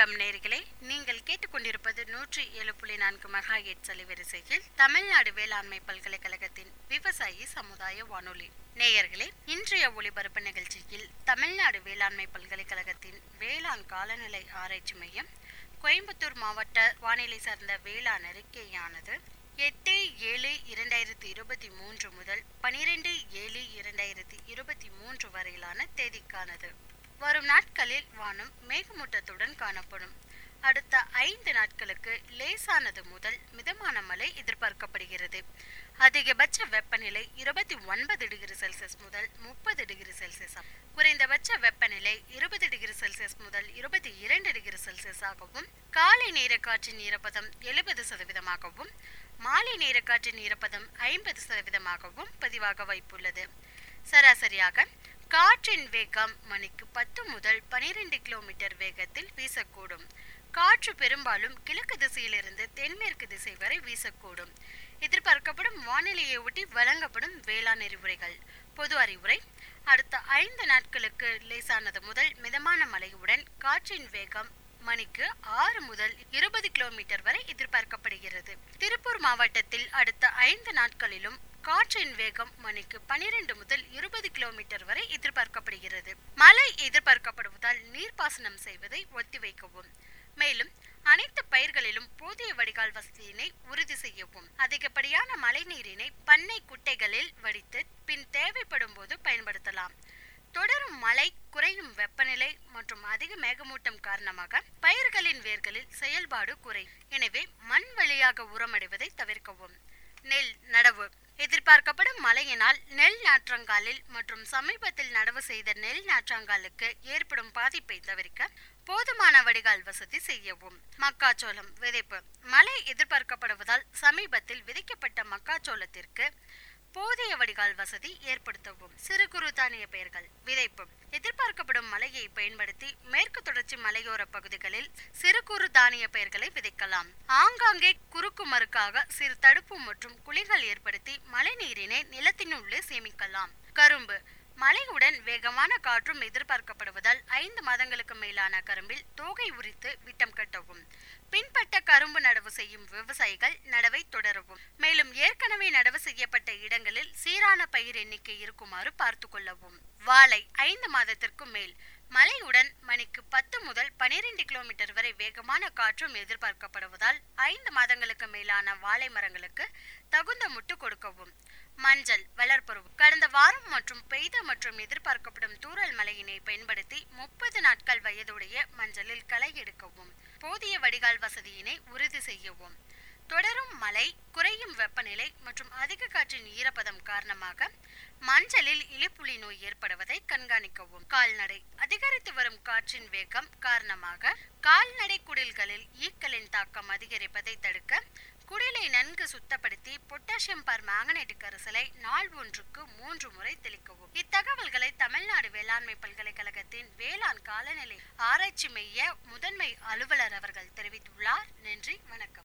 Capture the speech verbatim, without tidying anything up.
வணக்கம் நேயர்களே, நீங்கள் கேட்டுக்கொண்டிருப்பது நூற்றி ஏழு புள்ளி நான்கு மெகா ஹெர்ட்ஸ் அலைவரிசையில் தமிழ்நாடு வேளாண்மை பல்கலைக்கழகத்தின் விவசாயி சமுதாய வானொலி. நேயர்களே, இன்றைய ஒளிபரப்பு நிகழ்ச்சியில் தமிழ்நாடு வேளாண்மை பல்கலைக்கழகத்தின் வேளாண் காலநிலை ஆராய்ச்சி மையம் கோயம்புத்தூர் மாவட்ட வானிலை சார்ந்த வேளாண் அறிக்கையானது எட்டு ஏழு இரண்டாயிரத்தி இருபத்தி மூன்று முதல் பனிரெண்டு ஏழு இரண்டாயிரத்தி இருபத்தி மூன்று வரையிலான தேதிக்கானது. வரும் நாட்களில் வானம் மேகமூட்டத்துடன் காணப்படும். அடுத்த ஐந்து நாட்களுக்கு லேசானது முதல் மிதமான மழை எதிர்பார்க்கப்படுகிறது. அதிகபட்ச வெப்பநிலை இருபத்தி ஒன்பது டிகிரி செல்சியஸ் முதல் முப்பது டிகிரி செல்சியஸ், குறைந்தபட்ச வெப்பநிலை இருபது டிகிரி செல்சியஸ் முதல் இருபத்தி இரண்டு டிகிரி செல்சியஸ் ஆகவும், காலை நேர காற்றின் ஈரப்பதம் எழுபது சதவீதமாகவும் மாலை நேர காற்றின் ஈரப்பதம் ஐம்பது சதவீதமாகவும் பதிவாக வாய்ப்புள்ளது. சராசரியாக காற்றின் வேகம் மணிக்கு பத்து முதல் பனிரெண்டு கிலோமீட்டர் வேகத்தில் வீசக்கூடும். காற்று பெரும்பாலும் கிழக்கு திசையிலிருந்து தென்மேற்கு திசை வரை வீசக்கூடும். எதிர்பார்க்கப்படும் வானிலையை ஒட்டி வழங்கப்படும் வேளாண் அறிவுரைகள். பொது அறிவுரை: அடுத்த ஐந்து நாட்களுக்கு லேசானது முதல் மிதமான மழையுடன் காற்றின் வேகம் மணிக்கு ஆறு முதல் இருபது கிலோமீட்டர் வரை எதிர்பார்க்கப்படுகிறது. திருப்பூர் மாவட்டத்தில் அடுத்த ஐந்து நாட்களிலும் காற்றின் வேகம் மணிக்கு பனிரெண்டு முதல் இருபது கிலோமீட்டர் வரை எதிர்பார்க்கப்படுகிறது. மழை எதிர்பார்க்கப்படுவதால் நீர்ப்பாசனம் செய்வதை ஒத்திவைக்கவும். மேலும் அனைத்து பயிர்களிலும் போதிய வடிகால் வசதியினை உறுதி செய்யவும். அதிகப்படியான மழை நீரினை பண்ணை குட்டைகளில் வடித்து பின் தேவைப்படும் போது பயன்படுத்தலாம். தொடரும் மழை, குறையும் வெப்பநிலை மற்றும் அதிக மேகமூட்டம் காரணமாக பயிர்களின் வேர்களில் செயல்பாடு குறையும். எனவே மண் வழியாக உரமடைவதை தவிர்க்கவும். நெல் நடவு: எதிர்பார்க்கப்படும் மழையினால் நெல் நாற்றங்காலில் மற்றும் சமீபத்தில் நடவு செய்த நெல் நாற்றங்காலுக்கு ஏற்படும் பாதிப்பை தவிர்க்க போதுமான வடிகால் வசதி செய்யவும். மக்காச்சோளம் விதைப்பு: மழை எதிர்பார்க்கப்படுவதால் சமீபத்தில் விதைக்கப்பட்ட மக்காச்சோளத்திற்கு போதிய வடிகால் வசதி ஏற்படுத்தவும். சிறு குறு தானிய பயிர்கள் விதைப்பு: எதிர்பார்க்கப்படும் மழையை பயன்படுத்தி மேற்கு தொடர்ச்சி மலையோர பகுதிகளில் சிறு குறு தானிய பயிர்களை விதைக்கலாம். ஆங்காங்கே குறுக்கு மறுக்காக சிறு தடுப்பு மற்றும் குழிகள் ஏற்படுத்தி மழை நீரினை நிலத்தினுள்ளே சேமிக்கலாம். கரும்பு: மழையுடன் வேகமான காற்றும் எதிர்பார்க்கப்படுவதால் ஐந்து மாதங்களுக்கு மேலான கரும்பில் தோகை உரித்து விட்டம் கட்டவும். பின்பட்ட கரும்பு நடவு செய்யும் விவசாயிகள் நடவை தொடரவும். மேலும் ஏற்கனவே நடவு செய்யப்பட்ட இடங்களில் சீரான பயிர் எண்ணிக்கை இருக்குமாறு பார்த்து கொள்ளவும். வாழை: ஐந்து மாதத்திற்கு மேல் மழையுடன் மணிக்கு பத்து முதல் பனிரெண்டு கிலோமீட்டர் வரை வேகமான காற்றும் எதிர்பார்க்கப்படுவதால் ஐந்து மாதங்களுக்கு மேலான வாழை மரங்களுக்கு தகுந்த முட்டு கொடுக்கவும். மஞ்சள் வளர்ப்பருவம்: கடந்த வாரம் மற்றும் பெய்த மற்றும் எதிர்பார்க்கப்படும் தூறல் மழையினை பயன்படுத்தி முப்பது நாட்கள் வயதுடைய மஞ்சளில் களை எடுக்கவும். போதிய வடிகால் வசதியினை உறுதி செய்யவும். தொடரும் மழை, குறையும் வெப்பநிலை மற்றும் அதிக காற்றின் ஈரப்பதம் காரணமாக மஞ்சளில் இலைப்புள்ளி நோய் ஏற்படுவதை கண்காணிக்கவும். கால்நடை: அதிகரித்து வரும் காற்றின் வேகம் காரணமாக கால்நடை குடில்களில் ஈக்களின் தாக்கம் அதிகரிப்பதை தடுக்க குடிலை நன்கு சுத்தப்படுத்தி பொட்டாசியம் பர் மேங்கனேட் கரைசலை நாள் ஒன்றுக்கு மூன்று முறை தெளிக்கவும். இத்தகவல்களை தமிழ்நாடு வேளாண்மை பல்கலைக்கழகத்தின் வேளாண் காலநிலை ஆராய்ச்சி மைய முதன்மை அலுவலர் அவர்கள் தெரிவித்துள்ளார். நன்றி, வணக்கம்.